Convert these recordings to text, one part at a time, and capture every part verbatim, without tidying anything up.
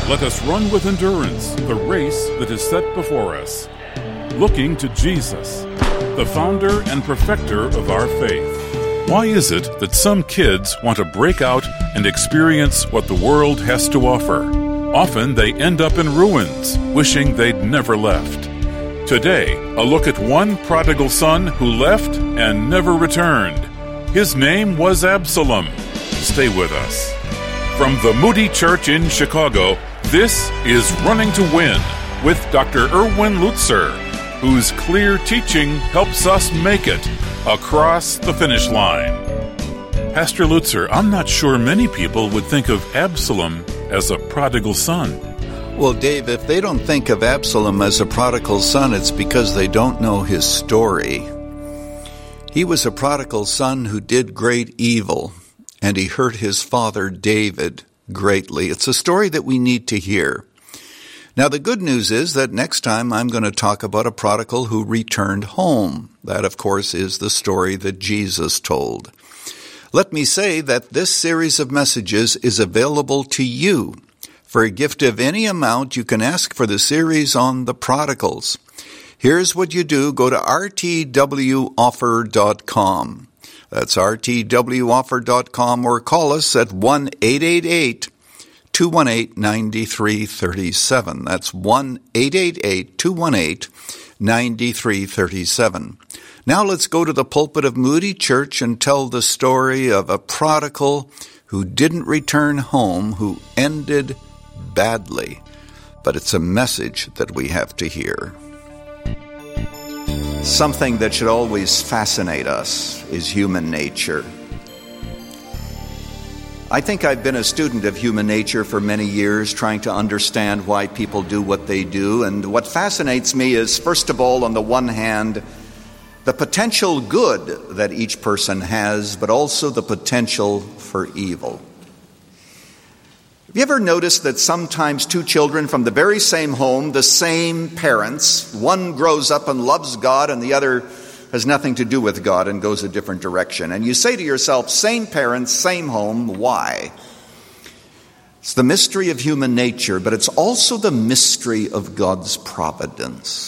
Let us run with endurance the race that is set before us, looking to Jesus, the founder and perfecter of our faith. Why is it that some kids want to break out and experience what the world has to offer? Often they end up in ruins, wishing they'd never left. Today, a look at one prodigal son who left and never returned. His name was Absalom. Stay with us. From the Moody Church in Chicago, this is Running to Win with Doctor Erwin Lutzer, whose clear teaching helps us make it across the finish line. Pastor Lutzer, I'm not sure many people would think of Absalom as a prodigal son. Well, Dave, if they don't think of Absalom as a prodigal son, it's because they don't know his story. He was a prodigal son who did great evil, and he hurt his father David greatly. It's a story that we need to hear. Now, the good news is that next time I'm going to talk about a prodigal who returned home. That, of course, is the story that Jesus told. Let me say that this series of messages is available to you. For a gift of any amount, you can ask for the series on the prodigals. Here's what you do. Go to r t w offer dot com. That's r t w offer dot com, or call us at one eight eight eight, two one eight, nine three three seven. That's one eight eight eight, two one eight, nine three three seven. Now let's go to the pulpit of Moody Church and tell the story of a prodigal who didn't return home, who ended badly. But it's a message that we have to hear. Something that should always fascinate us is human nature. I think I've been a student of human nature for many years, trying to understand why people do what they do. And what fascinates me is, first of all, on the one hand, the potential good that each person has, but also the potential for evil. Have you ever noticed that sometimes two children from the very same home, the same parents, one grows up and loves God and the other has nothing to do with God and goes a different direction? And you say to yourself, same parents, same home, why? It's the mystery of human nature, but it's also the mystery of God's providence.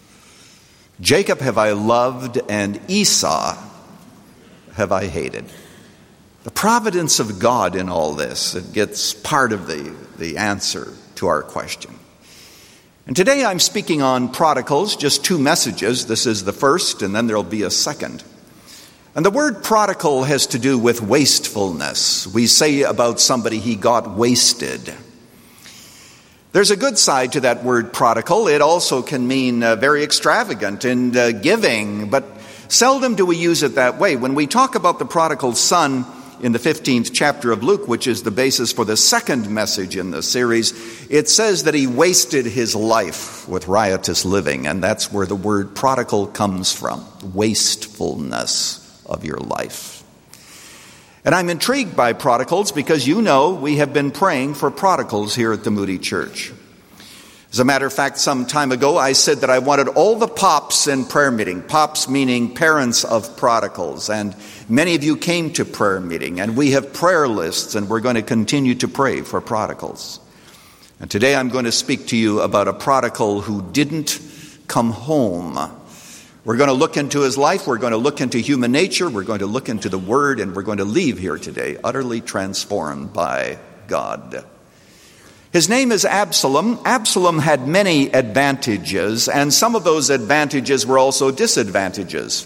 Jacob have I loved, and Esau have I hated. The providence of God in all this, it gets part of the, the answer to our question. And today I'm speaking on prodigals, just two messages. This is the first, and then there'll be a second. And the word prodigal has to do with wastefulness. We say about somebody, he got wasted. There's a good side to that word prodigal. It also can mean uh, very extravagant and uh, giving, but seldom do we use it that way. When we talk about the prodigal son in the fifteenth chapter of Luke, which is the basis for the second message in the series, it says that he wasted his life with riotous living, and that's where the word prodigal comes from, wastefulness of your life. And I'm intrigued by prodigals because, you know, we have been praying for prodigals here at the Moody Church. As a matter of fact, some time ago, I said that I wanted all the pops in prayer meeting, pops meaning parents of prodigals. And many of you came to prayer meeting, and we have prayer lists, and we're going to continue to pray for prodigals. And today I'm going to speak to you about a prodigal who didn't come home. We're going to look into his life, we're going to look into human nature, we're going to look into the Word, and we're going to leave here today utterly transformed by God. His name is Absalom. Absalom had many advantages, and some of those advantages were also disadvantages.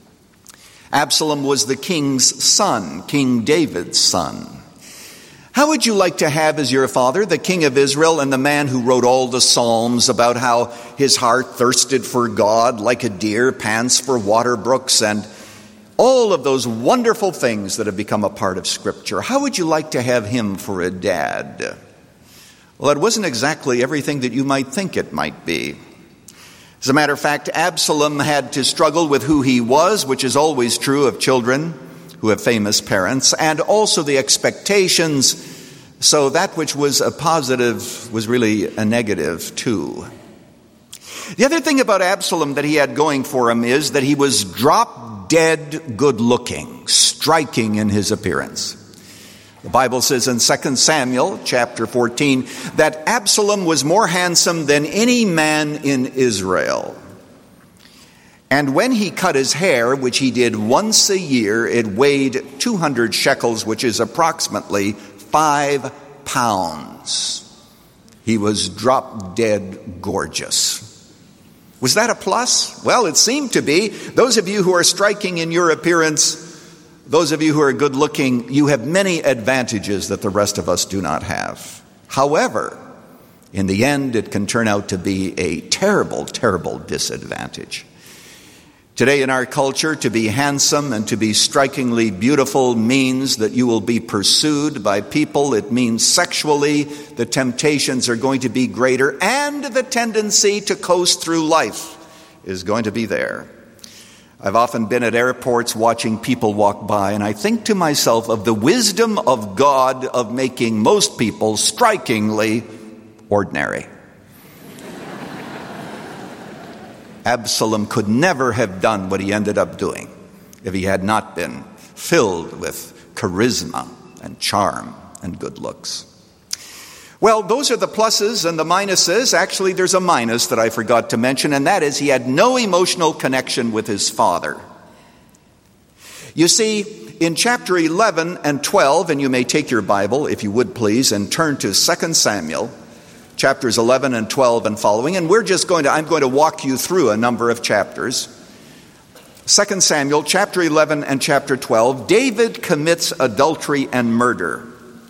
Absalom was the king's son, King David's son. How would you like to have as your father the king of Israel and the man who wrote all the Psalms about how his heart thirsted for God like a deer pants for water brooks, and all of those wonderful things that have become a part of Scripture? How would you like to have him for a dad? Well, it wasn't exactly everything that you might think it might be. As a matter of fact, Absalom had to struggle with who he was, which is always true of children who have famous parents, and also the expectations. So that which was a positive was really a negative too. The other thing about Absalom that he had going for him is that he was drop dead good looking, striking in his appearance. The Bible says in Second Samuel chapter fourteen that Absalom was more handsome than any man in Israel. And when he cut his hair, which he did once a year, it weighed two hundred shekels, which is approximately five pounds. He was drop dead gorgeous. Was that a plus? Well, it seemed to be. Those of you who are striking in your appearance, those of you who are good looking, you have many advantages that the rest of us do not have. However, in the end, it can turn out to be a terrible, terrible disadvantage. Today in our culture, to be handsome and to be strikingly beautiful means that you will be pursued by people. It means sexually the temptations are going to be greater, and the tendency to coast through life is going to be there. I've often been at airports watching people walk by, and I think to myself of the wisdom of God of making most people strikingly ordinary. Absalom could never have done what he ended up doing if he had not been filled with charisma and charm and good looks. Well, those are the pluses and the minuses. Actually, there's a minus that I forgot to mention, and that is he had no emotional connection with his father. You see, in chapter eleven and twelve, and you may take your Bible, if you would please, and turn to Second Samuel, chapters eleven and twelve and following, and we're just going to, I'm going to walk you through a number of chapters. Second Samuel, chapter eleven and chapter twelve, David commits adultery and murder.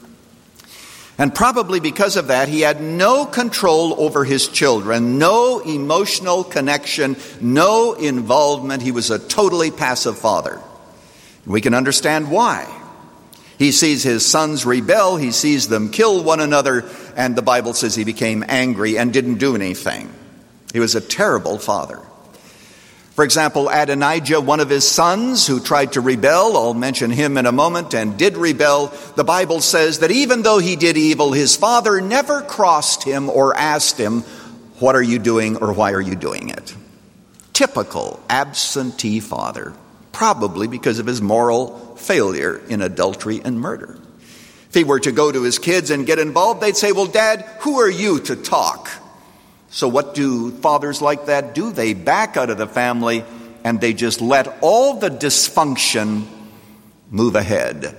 And probably because of that, he had no control over his children, no emotional connection, no involvement. He was a totally passive father. We can understand why. He sees his sons rebel, he sees them kill one another, and the Bible says he became angry and didn't do anything. He was a terrible father. For example, Adonijah, one of his sons who tried to rebel, I'll mention him in a moment, and did rebel, the Bible says that even though he did evil, his father never crossed him or asked him, "What are you doing?" or "Why are you doing it?" Typical absentee father, probably because of his moral failure in adultery and murder. If he were to go to his kids and get involved, they'd say, "Well, Dad, who are you to talk?" So what do fathers like that do? They back out of the family and they just let all the dysfunction move ahead.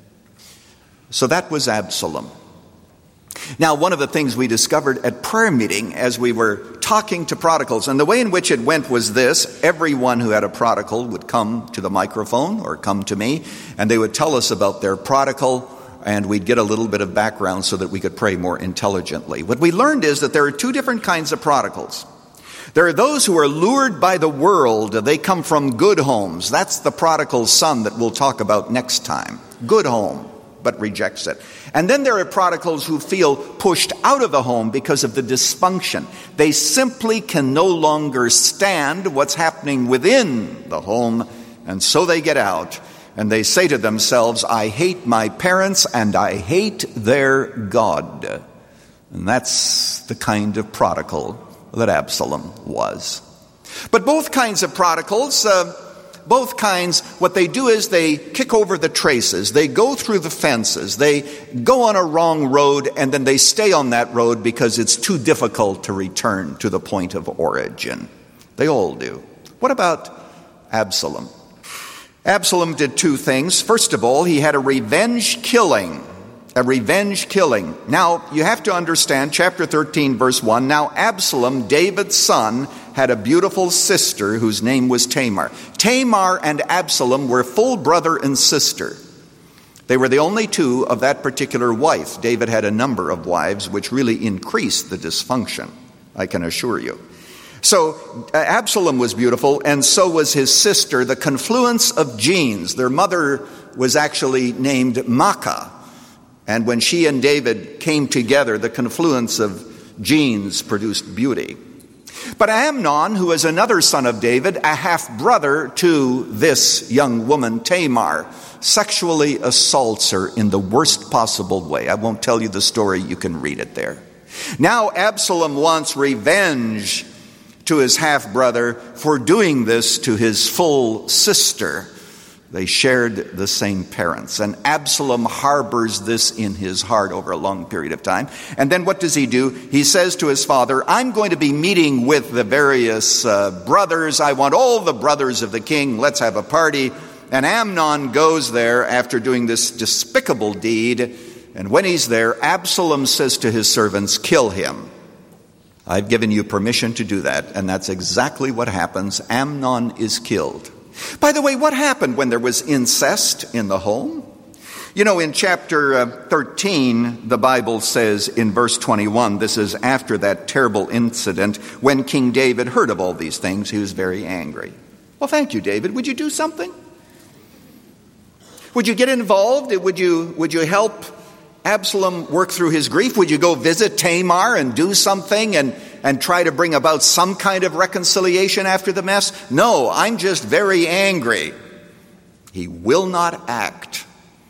So that was Absalom. Now, one of the things we discovered at prayer meeting as we were talking to prodigals, and the way in which it went was this: everyone who had a prodigal would come to the microphone or come to me, and they would tell us about their prodigal, and we'd get a little bit of background so that we could pray more intelligently. What we learned is that there are two different kinds of prodigals. There are those who are lured by the world. They come from good homes. That's the prodigal son that we'll talk about next time. Good home, but rejects it. And then there are prodigals who feel pushed out of the home because of the dysfunction. They simply can no longer stand what's happening within the home, and so they get out. And they say to themselves, "I hate my parents and I hate their God." And that's the kind of prodigal that Absalom was. But both kinds of prodigals, uh, both kinds, what they do is they kick over the traces. They go through the fences. They go on a wrong road, and then they stay on that road because it's too difficult to return to the point of origin. They all do. What about Absalom? Absalom did two things. First of all, he had a revenge killing. A revenge killing. Now, you have to understand, chapter thirteen, verse one, now Absalom, David's son, had a beautiful sister whose name was Tamar. Tamar and Absalom were full brother and sister. They were the only two of that particular wife. David had a number of wives, which really increased the dysfunction, I can assure you. So uh, Absalom was beautiful, and so was his sister, the confluence of genes. Their mother was actually named Maacah. And when she and David came together, the confluence of genes produced beauty. But Amnon, who is another son of David, a half-brother to this young woman, Tamar, sexually assaults her in the worst possible way. I won't tell you the story, you can read it there. Now Absalom wants revenge to his half-brother for doing this to his full sister. They shared the same parents. And Absalom harbors this in his heart over a long period of time. And then what does he do? He says to his father, I'm going to be meeting with the various uh, brothers. I want all the brothers of the king. Let's have a party. And Amnon goes there after doing this despicable deed. And when he's there, Absalom says to his servants, kill him. I've given you permission to do that. And that's exactly what happens. Amnon is killed. By the way, what happened when there was incest in the home? You know, in chapter uh, thirteen, the Bible says in verse twenty-one, this is after that terrible incident, when King David heard of all these things, he was very angry. Well, thank you, David. Would you do something? Would you get involved? Would you, would you help Absalom work through his grief? Would you go visit Tamar and do something and, and try to bring about some kind of reconciliation after the mess? No, I'm just very angry. He will not act.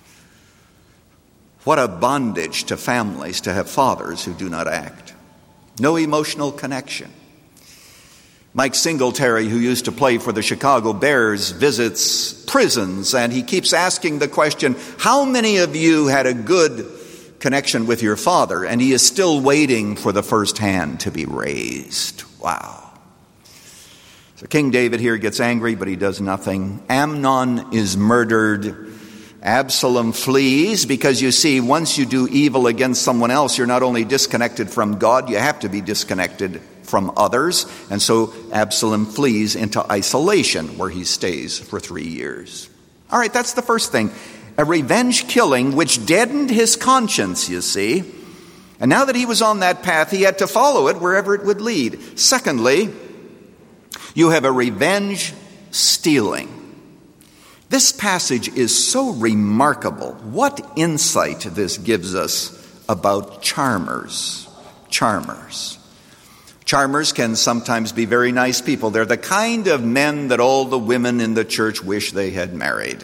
What a bondage to families to have fathers who do not act. No emotional connection. Mike Singletary, who used to play for the Chicago Bears, visits prisons, and he keeps asking the question, how many of you had a good connection with your father? And he is still waiting for the first hand to be raised. Wow. So King David here gets angry, but he does nothing. Amnon is murdered. Absalom flees, because you see, once you do evil against someone else, you're not only disconnected from God, you have to be disconnected from others. And so Absalom flees into isolation, where he stays for three years. All right, that's the first thing. A revenge killing which deadened his conscience, you see. And now that he was on that path, he had to follow it wherever it would lead. Secondly, you have a revenge stealing. This passage is so remarkable. What insight this gives us about charmers. Charmers. Charmers can sometimes be very nice people. They're the kind of men that all the women in the church wish they had married.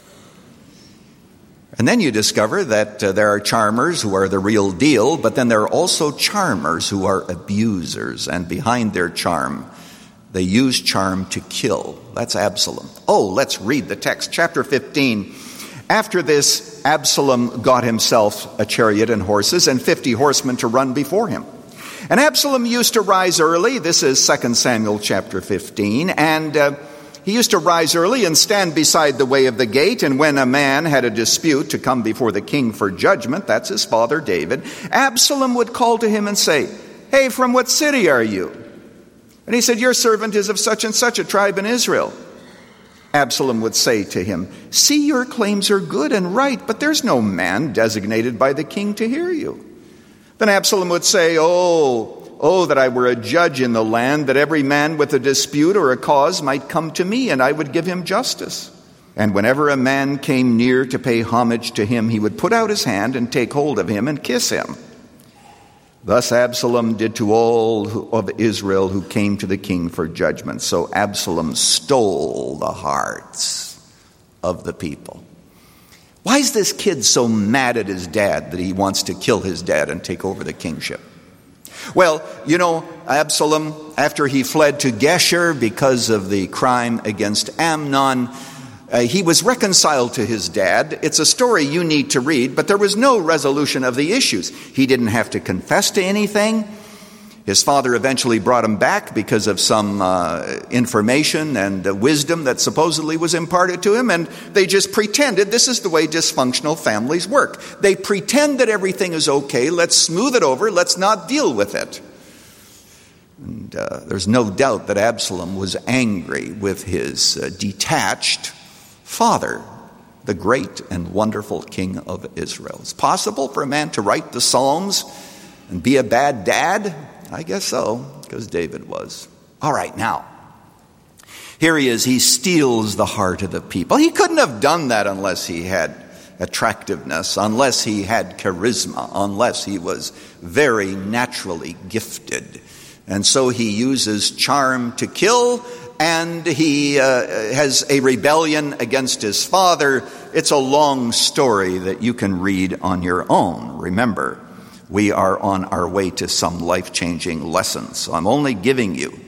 And then you discover that uh, there are charmers who are the real deal, but then there are also charmers who are abusers, and behind their charm, they use charm to kill. That's Absalom. Oh, let's read the text. Chapter fifteen. After this, Absalom got himself a chariot and horses and fifty horsemen to run before him. And Absalom used to rise early. This is Second Samuel chapter fifteen. And uh, he used to rise early and stand beside the way of the gate. And when a man had a dispute to come before the king for judgment, that's his father David, Absalom would call to him and say, "Hey, from what city are you?" And he said, "Your servant is of such and such a tribe in Israel." Absalom would say to him, "See, your claims are good and right, but there's no man designated by the king to hear you." Then Absalom would say, Oh, oh, that I were a judge in the land, that every man with a dispute or a cause might come to me, and I would give him justice." And whenever a man came near to pay homage to him, he would put out his hand and take hold of him and kiss him. Thus Absalom did to all of Israel who came to the king for judgment. So Absalom stole the hearts of the people. Why is this kid so mad at his dad that he wants to kill his dad and take over the kingship? Well, you know, Absalom, after he fled to Geshur because of the crime against Amnon, Uh, he was reconciled to his dad. It's a story you need to read, but there was no resolution of the issues. He didn't have to confess to anything. His father eventually brought him back because of some uh, information and uh, wisdom that supposedly was imparted to him, and they just pretended. This is the way dysfunctional families work. They pretend that everything is okay. Let's smooth it over. Let's not deal with it. And uh, there's no doubt that Absalom was angry with his uh, detached father, the great and wonderful king of Israel. It's possible for a man to write the Psalms and be a bad dad? I guess so, because David was. All right, now, here he is. He steals the heart of the people. He couldn't have done that unless he had attractiveness, unless he had charisma, unless he was very naturally gifted. And so he uses charm to kill, and he uh, has a rebellion against his father. It's a long story that you can read on your own. Remember, we are on our way to some life-changing lessons. So I'm only giving you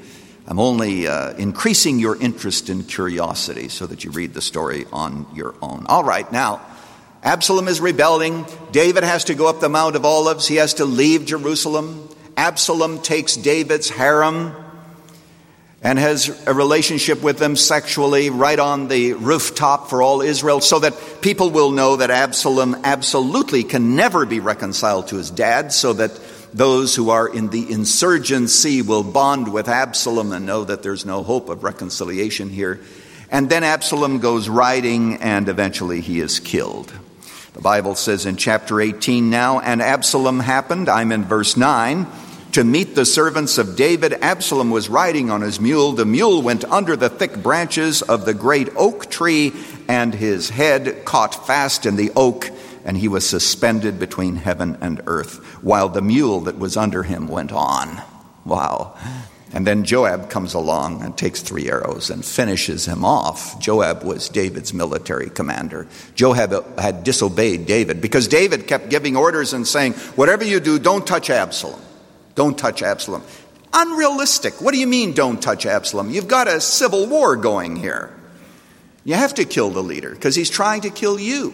I'm only uh, increasing your interest and curiosity so that you read the story on your own. All right, now, Absalom is rebelling. David has to go up the Mount of Olives. He has to leave Jerusalem. Absalom takes David's harem and has a relationship with them sexually right on the rooftop for all Israel, so that people will know that Absalom absolutely can never be reconciled to his dad, so that those who are in the insurgency will bond with Absalom and know that there's no hope of reconciliation here. And then Absalom goes riding, and eventually he is killed. The Bible says in chapter eighteen now, and Absalom happened, I'm in verse nine, to meet the servants of David. Absalom was riding on his mule. The mule went under the thick branches of the great oak tree, and his head caught fast in the oak, and he was suspended between heaven and earth, while the mule that was under him went on. Wow. And then Joab comes along and takes three arrows and finishes him off. Joab was David's military commander. Joab had disobeyed David because David kept giving orders and saying, whatever you do, don't touch Absalom. Don't touch Absalom. Unrealistic. What do you mean, don't touch Absalom? You've got a civil war going here. You have to kill the leader because he's trying to kill you.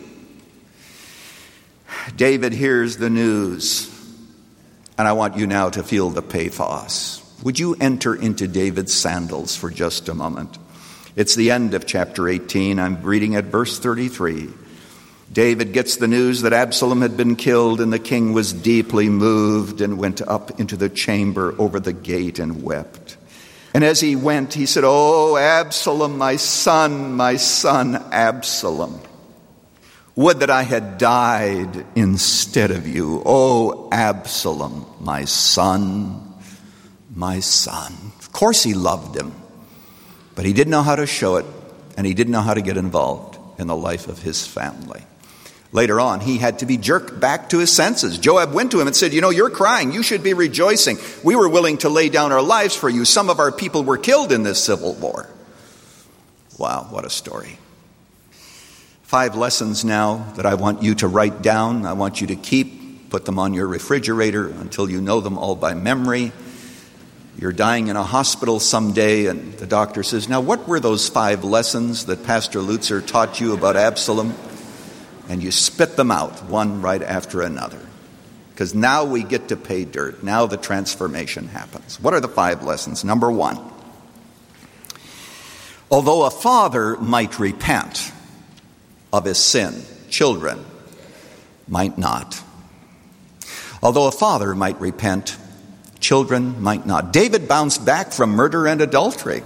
David hears the news, and I want you now to feel the pathos. Would you enter into David's sandals for just a moment? It's the end of chapter eighteen. I'm reading at verse thirty-three. David gets the news that Absalom had been killed, and the king was deeply moved and went up into the chamber over the gate and wept. And as he went, he said, "Oh, Absalom, my son, my son, Absalom. Would that I had died instead of you. Oh, Absalom, my son, my son." Of course he loved him, but he didn't know how to show it, and he didn't know how to get involved in the life of his family. Later on, he had to be jerked back to his senses. Joab went to him and said, "You know, you're crying. You should be rejoicing. We were willing to lay down our lives for you. Some of our people were killed in this civil war." Wow, what a story. Five lessons now that I want you to write down. I want you to keep, put them on your refrigerator until you know them all by memory. You're dying in a hospital someday, and the doctor says, "Now, what were those five lessons that Pastor Lutzer taught you about Absalom?" And you spit them out, one right after another. Because now we get to pay dirt. Now the transformation happens. What are the five lessons? Number one, although a father might repent of his sin, children might not. Although a father might repent, children might not. David bounced back from murder and adultery.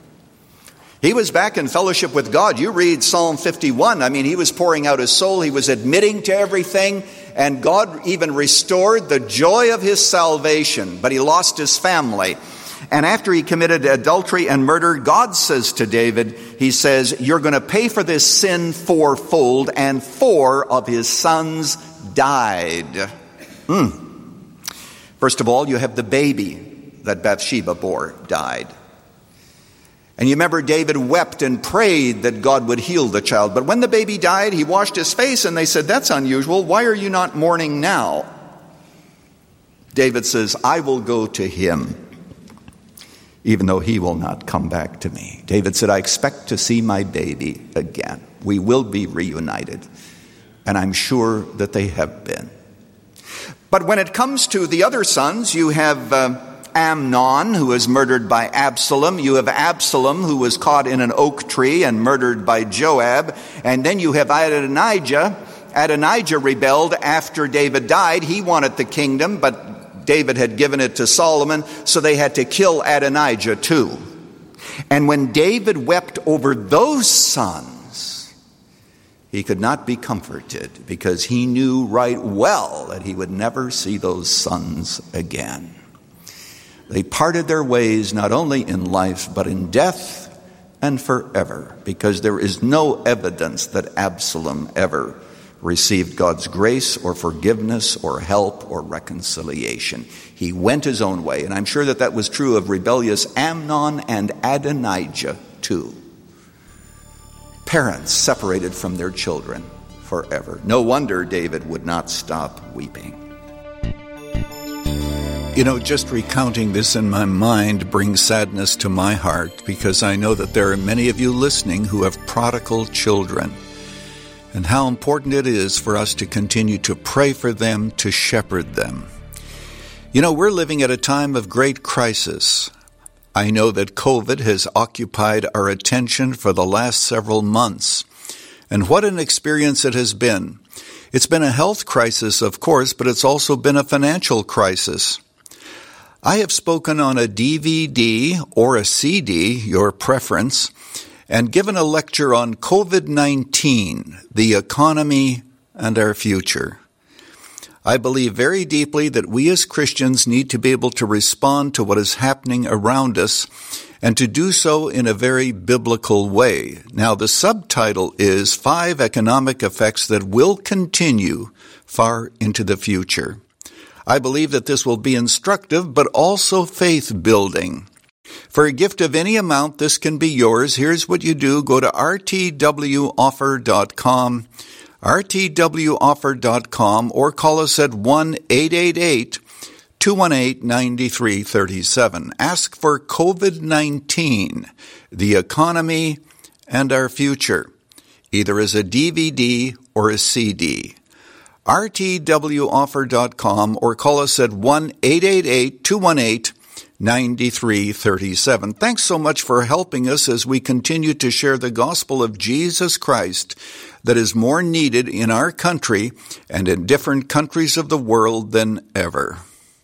He was back in fellowship with God. You read Psalm fifty-one. I mean, he was pouring out his soul. He was admitting to everything. And God even restored the joy of his salvation. But he lost his family. And after he committed adultery and murder, God says to David, he says, "You're going to pay for this sin fourfold." And four of his sons died. Hmm. First of all, you have the baby that Bathsheba bore died. And you remember David wept and prayed that God would heal the child. But when the baby died, he washed his face, and they said, "That's unusual. Why are you not mourning now?" David says, "I will go to him, even though he will not come back to me." David said, "I expect to see my baby again. We will be reunited." And I'm sure that they have been. But when it comes to the other sons, you have uh, Amnon, who was murdered by Absalom. You have Absalom, who was caught in an oak tree and murdered by Joab. And then you have Adonijah. Adonijah rebelled after David died. He wanted the kingdom, but David had given it to Solomon, so they had to kill Adonijah too. And when David wept over those sons, he could not be comforted, because he knew right well that he would never see those sons again. They parted their ways not only in life, but in death and forever, because there is no evidence that Absalom ever received God's grace or forgiveness or help or reconciliation. He went his own way, and I'm sure that that was true of rebellious Amnon and Adonijah too. Parents separated from their children forever. No wonder David would not stop weeping. You know, just recounting this in my mind brings sadness to my heart because I know that there are many of you listening who have prodigal children, and how important it is for us to continue to pray for them, to shepherd them. You know, we're living at a time of great crisis. I know that COVID has occupied our attention for the last several months, and what an experience it has been. It's been a health crisis, of course, but it's also been a financial crisis. I have spoken on a D V D or a C D, your preference, and given a lecture on COVID nineteen, the economy, and our future. I believe very deeply that we as Christians need to be able to respond to what is happening around us and to do so in a very biblical way. Now, the subtitle is Five Economic Effects That Will Continue Far into the Future. I believe that this will be instructive, but also faith-building. For a gift of any amount, this can be yours. Here's what you do. Go to r t w offer dot com, r t w offer dot com, or call us at one eight eight eight, two one eight, nine three three seven. Ask for COVID nineteen, the economy, and our future, either as a D V D or a C D. r t w offer dot com, or call us at one eight eight eight, two one eight, nine three three seven. Thanks so much for helping us as we continue to share the gospel of Jesus Christ that is more needed in our country and in different countries of the world than ever.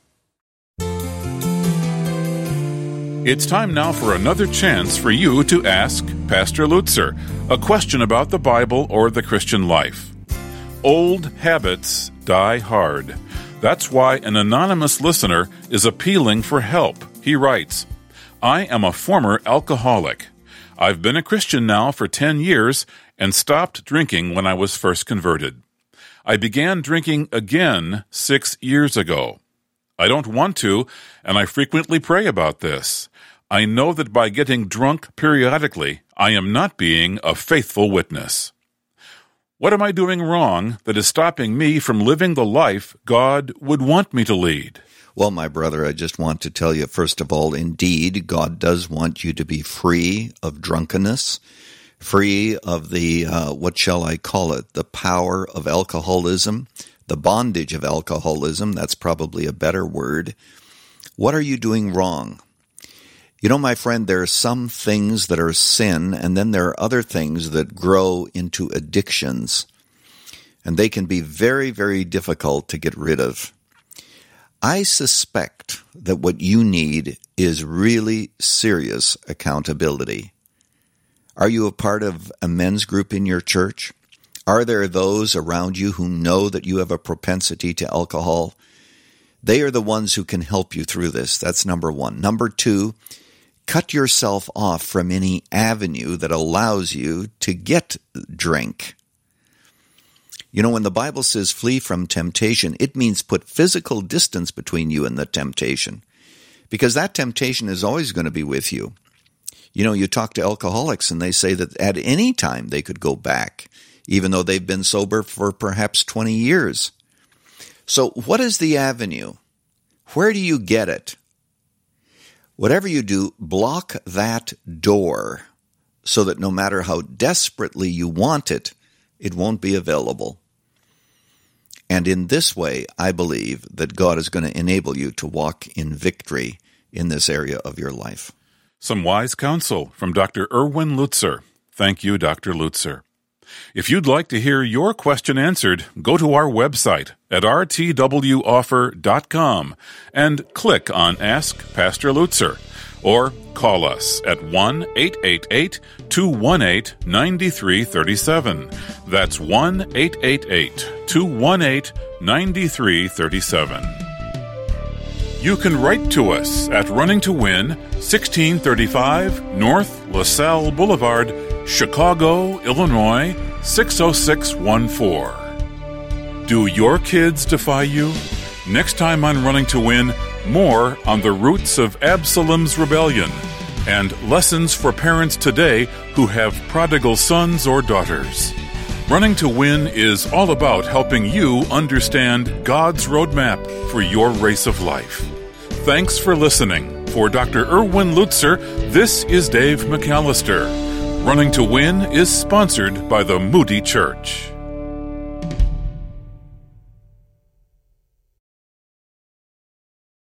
It's time now for another chance for you to ask Pastor Lutzer a question about the Bible or the Christian life. Old habits die hard. That's why an anonymous listener is appealing for help. He writes, I am a former alcoholic. I've been a Christian now for ten years and stopped drinking when I was first converted. I began drinking again six years ago. I don't want to, and I frequently pray about this. I know that by getting drunk periodically, I am not being a faithful witness. What am I doing wrong that is stopping me from living the life God would want me to lead? Well, my brother, I just want to tell you, first of all, indeed, God does want you to be free of drunkenness, free of the, uh, what shall I call it, the power of alcoholism, the bondage of alcoholism. That's probably a better word. What are you doing wrong? You know, my friend, there are some things that are sin, and then there are other things that grow into addictions, and they can be very, very difficult to get rid of. I suspect that what you need is really serious accountability. Are you a part of a men's group in your church? Are there those around you who know that you have a propensity to alcohol? They are the ones who can help you through this. That's number one. Number two, cut yourself off from any avenue that allows you to get drink. You know, when the Bible says flee from temptation, it means put physical distance between you and the temptation, because that temptation is always going to be with you. You know, you talk to alcoholics and they say that at any time they could go back, even though they've been sober for perhaps twenty years. So what is the avenue? Where do you get it? Whatever you do, block that door so that no matter how desperately you want it, it won't be available. And in this way, I believe that God is going to enable you to walk in victory in this area of your life. Some wise counsel from Doctor Erwin Lutzer. Thank you, Doctor Lutzer. If you'd like to hear your question answered, go to our website at r t w offer dot com and click on Ask Pastor Lutzer, or call us at one eight eight eight, two one eight, nine three three seven. That's one eight eight eight, two one eight, nine three three seven. You can write to us at Running to Win, sixteen thirty-five North LaSalle Boulevard, Chicago, Illinois, six oh six one four. Do your kids defy you? Next time on Running to Win, more on the roots of Absalom's rebellion and lessons for parents today who have prodigal sons or daughters. Running to Win is all about helping you understand God's roadmap for your race of life. Thanks for listening. For Doctor Erwin Lutzer, this is Dave McAllister. Running to Win is sponsored by the Moody Church.